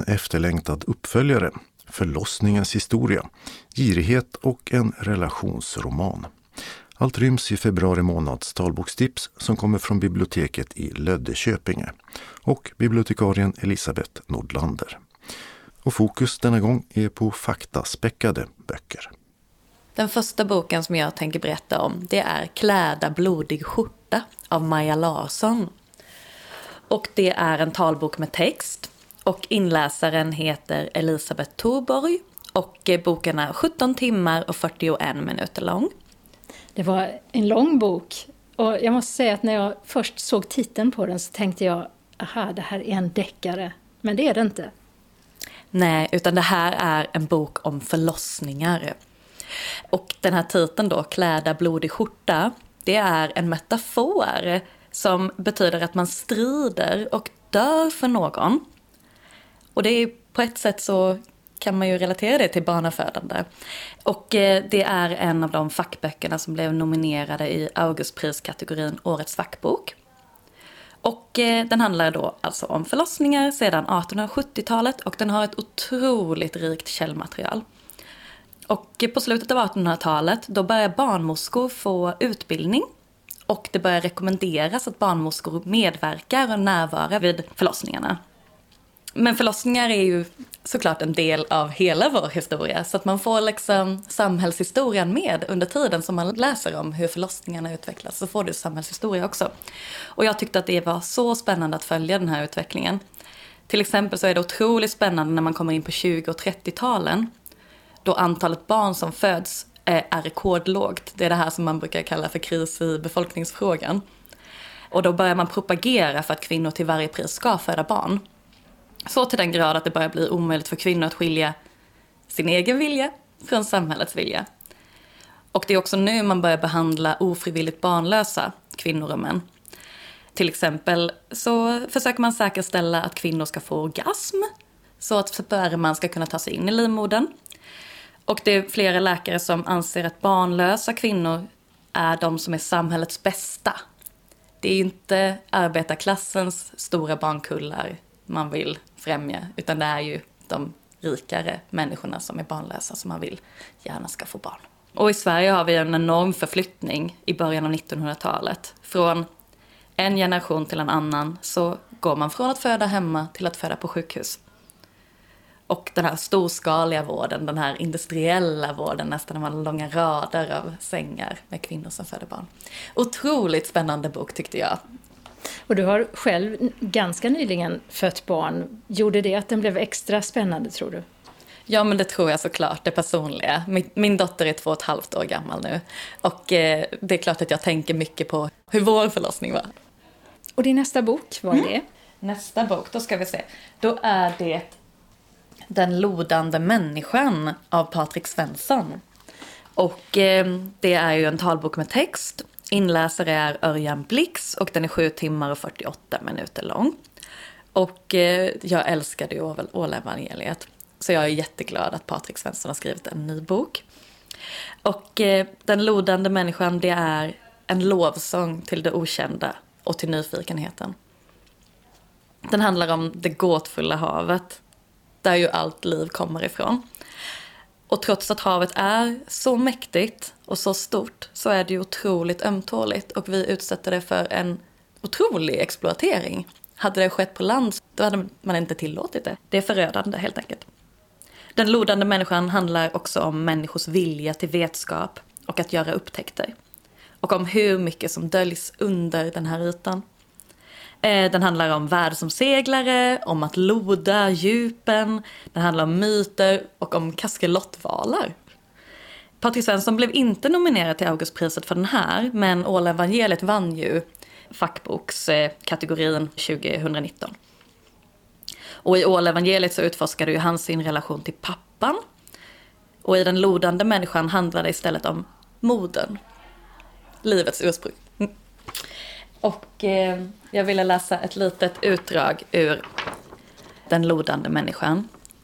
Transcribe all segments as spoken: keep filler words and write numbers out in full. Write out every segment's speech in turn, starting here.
efterlängtad uppföljare, Förlossningens historia, girighet och en relationsroman. Allt ryms i februari månads talbokstips som kommer från biblioteket i Löddeköpinge och bibliotekarien Elisabeth Nordlander. Och fokus denna gång är på faktaspäckade böcker. Den första boken som jag tänker berätta om, det är Kläda blodig skjorta av Maja Larsson. Och det är en talbok med text och inläsaren heter Elisabeth Thorborg och boken är sjutton timmar och fyrtioen minuter lång. Det var en lång bok och jag måste säga att när jag först såg titeln på den så tänkte jag, aha, det här är en deckare, men det är det inte. Nej, utan det här är en bok om förlossningar. Och den här titeln då, Kläda blodig skjorta, det är en metafor som betyder att man strider och dör för någon. Och det är på ett sätt så kan man ju relatera det till barnafödande. Och det är en av de fackböckerna som blev nominerade i Augustpriskategorin Årets fackbok. Och den handlar då alltså om förlossningar sedan artonhundrasjuttiotalet och den har ett otroligt rikt källmaterial. Och på slutet av artonhundratalet då börjar barnmorskor få utbildning och det börjar rekommenderas att barnmorskor medverkar och närvarar vid förlossningarna. Men förlossningar är ju såklart en del av hela vår historia så att man får liksom samhällshistorien med under tiden som man läser om hur förlossningarna utvecklas så får du samhällshistoria också. Och jag tyckte att det var så spännande att följa den här utvecklingen. Till exempel så är det otroligt spännande när man kommer in på tjugo- och trettio-talen då antalet barn som föds är rekordlågt. Det är det här som man brukar kalla för kris i befolkningsfrågan. Och då börjar man propagera för att kvinnor till varje pris ska föda barn. Så till den grad att det börjar bli omöjligt för kvinnor att skilja sin egen vilja från samhällets vilja. Och det är också nu man börjar behandla ofrivilligt barnlösa kvinnor och män. Till exempel så försöker man säkerställa att kvinnor ska få orgasm så att sperman ska kunna ta sig in i livmodern. Och det är flera läkare som anser att barnlösa kvinnor är de som är samhällets bästa. Det är inte arbetarklassens stora barnkullar man vill främja, utan det är ju de rikare människorna som är barnlösa som man vill gärna ska få barn. Och i Sverige har vi en enorm förflyttning i början av nittonhundratalet. Från en generation till en annan så går man från att föda hemma till att föda på sjukhus. Och den här storskaliga vården, den här industriella vården, nästan när man har långa rader av sängar med kvinnor som föder barn. Otroligt spännande bok tyckte jag. Och du har själv ganska nyligen fött barn. Gjorde det att den blev extra spännande, tror du? Ja, men det tror jag såklart, det personliga. Min, min dotter är två och ett halvt år gammal nu. Och eh, det är klart att jag tänker mycket på hur vår förlossning var. Och din nästa bok, vad är det? Mm. Nästa bok, då ska vi se. Då är det Den lodande människan av Patrik Svensson. Och eh, det är ju en talbok med text. Inläsare är Örjan Blix och den är sju timmar och fyrtioåtta minuter lång. Och eh, jag älskade ju Ålevangeliet. Så jag är jätteglad att Patrik Svensson har skrivit en ny bok. Och eh, Den lodande människan, det är en lovsång till det okända och till nyfikenheten. Den handlar om det gåtfulla havet, där ju allt liv kommer ifrån. Och trots att havet är så mäktigt och så stort så är det ju otroligt ömtåligt. Och vi utsätter det för en otrolig exploatering. Hade det skett på land då hade man inte tillåtit det. Det är förödande helt enkelt. Den lodande människan handlar också om människors vilja till vetskap och att göra upptäckter. Och om hur mycket som döljs under den här ytan. Den handlar om världsomseglare, om att loda djupen. Den handlar om myter och om kaskelottvalar. Patrik Svensson blev inte nominerad till Augustpriset för den här, men Ålevangeliet vann ju fackbokskategorin tjugonitton. Och i Ålevangeliet så utforskade ju han sin relation till pappan. Och i Den lodande människan handlar det istället om modern. Livets ursprung. Och eh, jag ville läsa ett litet utdrag ur Den lodande människan.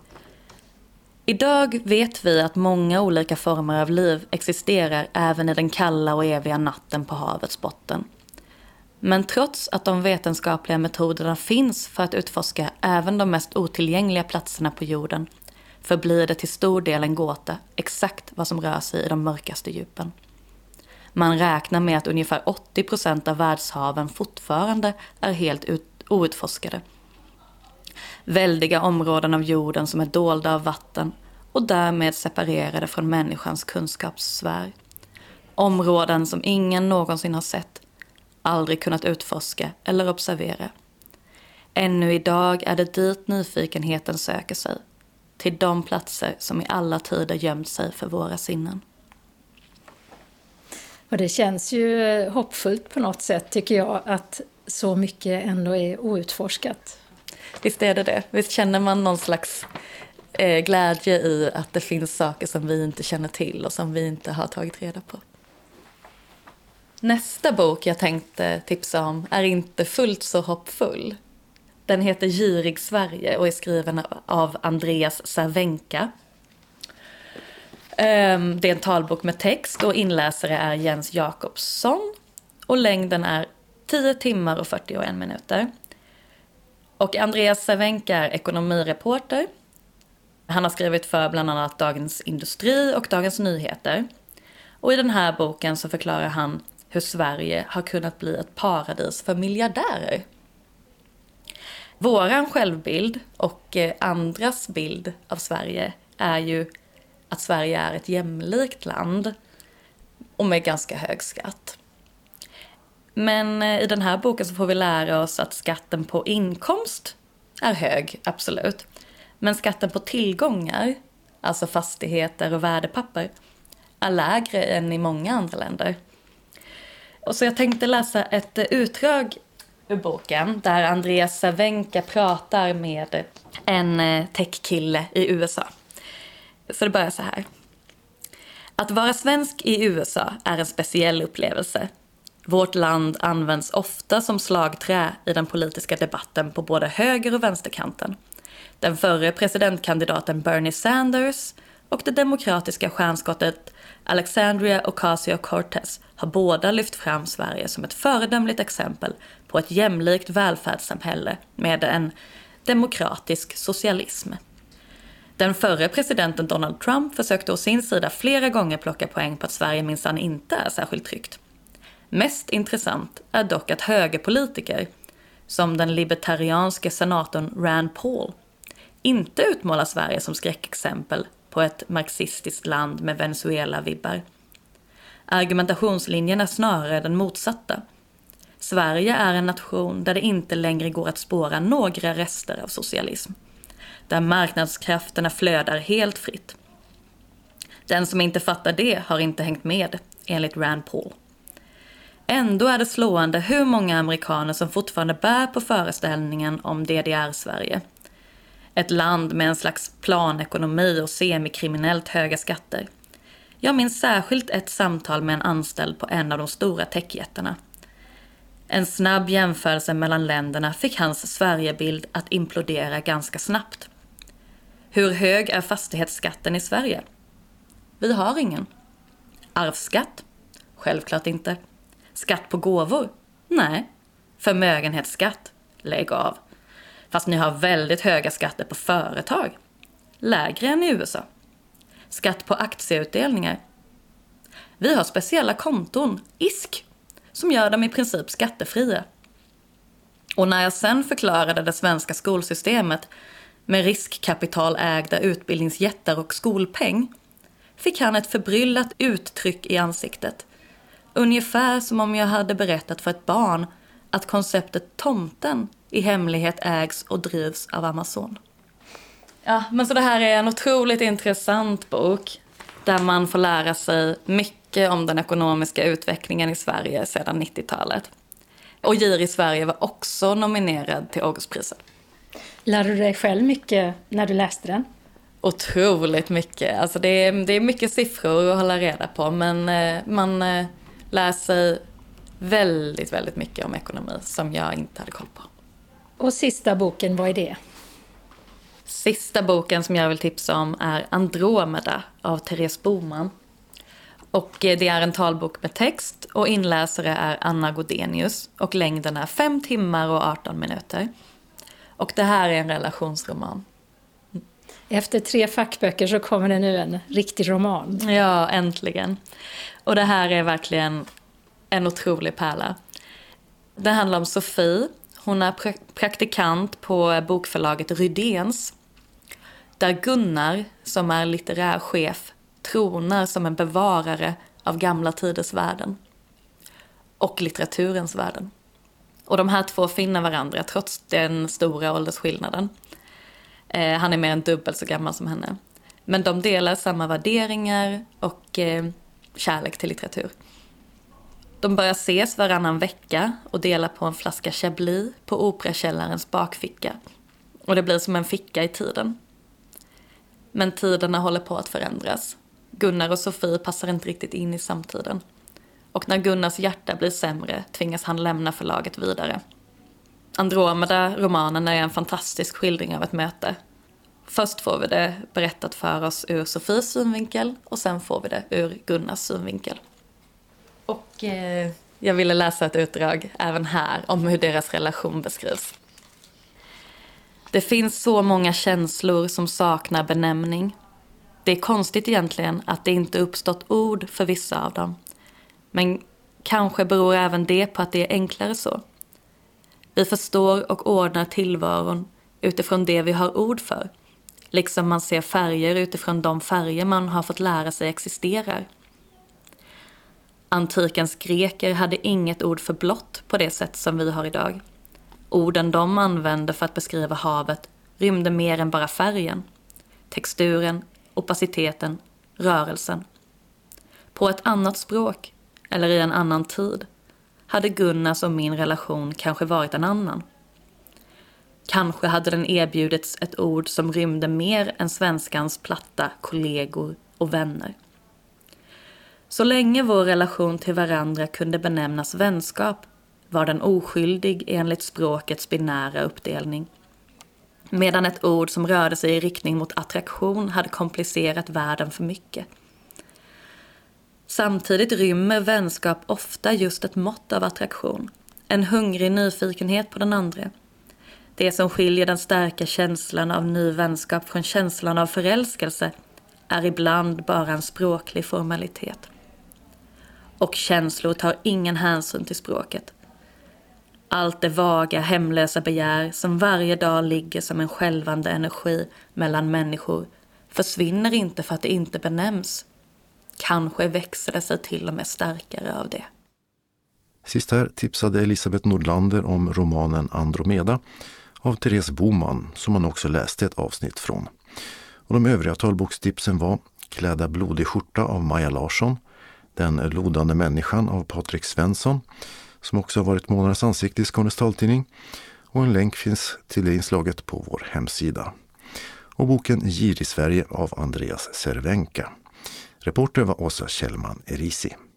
Idag vet vi att många olika former av liv existerar även i den kalla och eviga natten på havets botten. Men trots att de vetenskapliga metoderna finns för att utforska även de mest otillgängliga platserna på jorden, förblir det till stor del en gåta exakt vad som rör sig i de mörkaste djupen. Man räknar med att ungefär åttio procent av världshaven fortfarande är helt ut- outforskade. Väldiga områden av jorden som är dolda av vatten och därmed separerade från människans kunskapssfär. Områden som ingen någonsin har sett, aldrig kunnat utforska eller observera. Ännu idag är det dit nyfikenheten söker sig, till de platser som i alla tider gömt sig för våra sinnen. Och det känns ju hoppfullt på något sätt, tycker jag, att så mycket ändå är outforskat. Visst är det det. Visst känner man någon slags eh, glädje i att det finns saker som vi inte känner till och som vi inte har tagit reda på. Nästa bok jag tänkte tipsa om är inte fullt så hoppfull. Den heter Girig Sverige och är skriven av Andreas Cervenka. Det är en talbok med text och inläsare är Jens Jakobsson. Och längden är tio timmar och fyrtioen minuter. Och Andreas Cervenka är ekonomireporter. Han har skrivit för bland annat Dagens Industri och Dagens Nyheter. Och i den här boken så förklarar han hur Sverige har kunnat bli ett paradis för miljardärer. Våran självbild och andras bild av Sverige är ju att Sverige är ett jämlikt land och med ganska hög skatt. Men i den här boken så får vi lära oss att skatten på inkomst är hög, absolut. Men skatten på tillgångar, alltså fastigheter och värdepapper, är lägre än i många andra länder. Och så jag tänkte läsa ett utdrag ur boken där Andreas Cervenka pratar med en techkille i U S A. Så det börjar så här. Att vara svensk i U S A är en speciell upplevelse. Vårt land används ofta som slagträ i den politiska debatten på både höger- och vänsterkanten. Den förre presidentkandidaten Bernie Sanders och det demokratiska stjärnskottet Alexandria Ocasio-Cortez har båda lyft fram Sverige som ett föredömligt exempel på ett jämlikt välfärdssamhälle med en demokratisk socialism. Den förre presidenten Donald Trump försökte å sin sida flera gånger plocka poäng på att Sverige minsann inte är särskilt tryggt. Mest intressant är dock att högerpolitiker, som den libertarianske senatorn Rand Paul, inte utmålar Sverige som skräckexempel på ett marxistiskt land med Venezuela-vibbar. Argumentationslinjen är snarare den motsatta. Sverige är en nation där det inte längre går att spåra några rester av socialism. Där marknadskrafterna flödar helt fritt. Den som inte fattar det har inte hängt med, enligt Rand Paul. Ändå är det slående hur många amerikaner som fortfarande bär på föreställningen om D D R-Sverige. Ett land med en slags planekonomi och semikriminellt höga skatter. Jag minns särskilt ett samtal med en anställd på en av de stora techjättarna. En snabb jämförelse mellan länderna fick hans Sverigebild att implodera ganska snabbt. Hur hög är fastighetsskatten i Sverige? Vi har ingen. Arvsskatt? Självklart inte. Skatt på gåvor? Nej. Förmögenhetsskatt? Lägg av. Fast ni har väldigt höga skatter på företag. Lägre än i U S A. Skatt på aktieutdelningar? Vi har speciella konton, I S K, som gör dem i princip skattefria. Och när jag sen förklarade det svenska skolsystemet med riskkapitalägda utbildningsjättar och skolpeng fick han ett förbryllat uttryck i ansiktet. Ungefär som om jag hade berättat för ett barn att konceptet tomten i hemlighet ägs och drivs av Amazon. Ja, men så det här är en otroligt intressant bok där man får lära sig mycket om den ekonomiska utvecklingen i Sverige sedan nittiotalet. Och Girig Sverige var också nominerad till Augustpriset. Lärde du dig själv mycket när du läste den? Otroligt mycket. Alltså det är, det är mycket siffror att hålla reda på, men eh, man eh, lär sig väldigt, väldigt mycket om ekonomi som jag inte hade koll på. Och sista boken, vad är det? Sista boken som jag vill tipsa om är Andromeda av Therese Boman. Och det är en talbok med text och inläsare är Anna Godenius och längden är fem timmar och arton minuter. Och det här är en relationsroman. Efter tre fackböcker så kommer det nu en riktig roman. Ja, äntligen. Och det här är verkligen en otrolig pärla. Det handlar om Sofie. Hon är pra- praktikant på bokförlaget Rydéns. Där Gunnar, som är litterär chef, tronar som en bevarare av gamla tiders världen. Och litteraturens världen. Och de här två finner varandra trots den stora åldersskillnaden. Eh, han är mer än dubbelt så gammal som henne. Men de delar samma värderingar och eh, kärlek till litteratur. De börjar ses varannan vecka och delar på en flaska Chablis på operakällarens bakficka. Och det blir som en ficka i tiden. Men tiderna håller på att förändras. Gunnar och Sofie passar inte riktigt in i samtiden. Och när Gunnars hjärta blir sämre tvingas han lämna förlaget vidare. Andromeda, romanen, är en fantastisk skildring av ett möte. Först får vi det berättat för oss ur Sofies synvinkel och sen får vi det ur Gunnars synvinkel. Och eh, jag ville läsa ett utdrag även här om hur deras relation beskrivs. Det finns så många känslor som saknar benämning. Det är konstigt egentligen att det inte uppstått ord för vissa av dem. Men kanske beror även det på att det är enklare så. Vi förstår och ordnar tillvaron utifrån det vi har ord för. Liksom man ser färger utifrån de färger man har fått lära sig existerar. Antikens greker hade inget ord för blått på det sätt som vi har idag. Orden de använde för att beskriva havet rymde mer än bara färgen, texturen, opaciteten, rörelsen. På ett annat språk, eller i en annan tid, hade Gunnars och min relation kanske varit en annan. Kanske hade den erbjudits ett ord som rymde mer än svenskans platta kollegor och vänner. Så länge vår relation till varandra kunde benämnas vänskap var den oskyldig enligt språkets binära uppdelning. Medan ett ord som rörde sig i riktning mot attraktion hade komplicerat världen för mycket. Samtidigt rymmer vänskap ofta just ett mått av attraktion. En hungrig nyfikenhet på den andra. Det som skiljer den starka känslan av ny vänskap från känslan av förälskelse är ibland bara en språklig formalitet. Och känslor tar ingen hänsyn till språket. Allt det vaga, hemlösa begär som varje dag ligger som en skälvande energi mellan människor försvinner inte för att det inte benämns. Kanske växer det sig till och med starkare av det. Sist här tipsade Elisabeth Nordlander om romanen Andromeda av Therese Boman som man också läste ett avsnitt från. Och de övriga talbokstipsen var Kläda blodig skjorta av Maja Larsson, Den lodande människan av Patrik Svensson som också har varit månadens ansikte i Skånes taltidning, och en länk finns till det inslaget på vår hemsida. Och boken Gir i Sverige av Andreas Cervenka. Reporter var Åsa Kjellman Erisi.